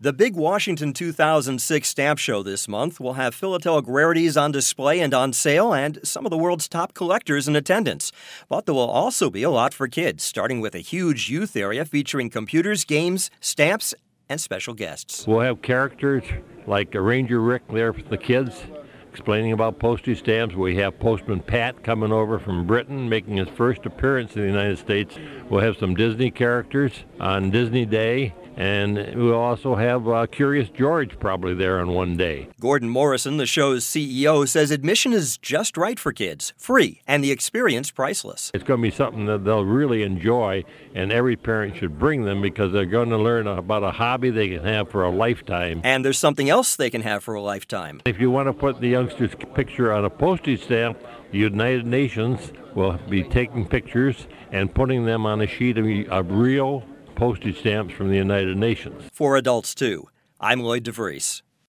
The big Washington 2006 stamp show this month will have philatelic rarities on display and on sale and some of the world's top collectors in attendance. But there will also be a lot for kids, starting with a huge youth area featuring computers, games, stamps, and special guests. We'll have characters like Ranger Rick there for the kids, explaining about postage stamps. We have Postman Pat coming over from Britain, making his first appearance in the United States. We'll have some Disney characters on Disney Day. And we'll also have Curious George probably there on one day. Gordon Morrison, the show's CEO, says admission is just right for kids, free, and the experience priceless. It's going to be something that they'll really enjoy, and every parent should bring them because they're going to learn about a hobby they can have for a lifetime. And there's something else they can have for a lifetime. If you want to put the youngster's picture on a postage stamp, the United Nations will be taking pictures and putting them on a sheet of real postage stamps from the United Nations. For adults, too. I'm Lloyd DeVries.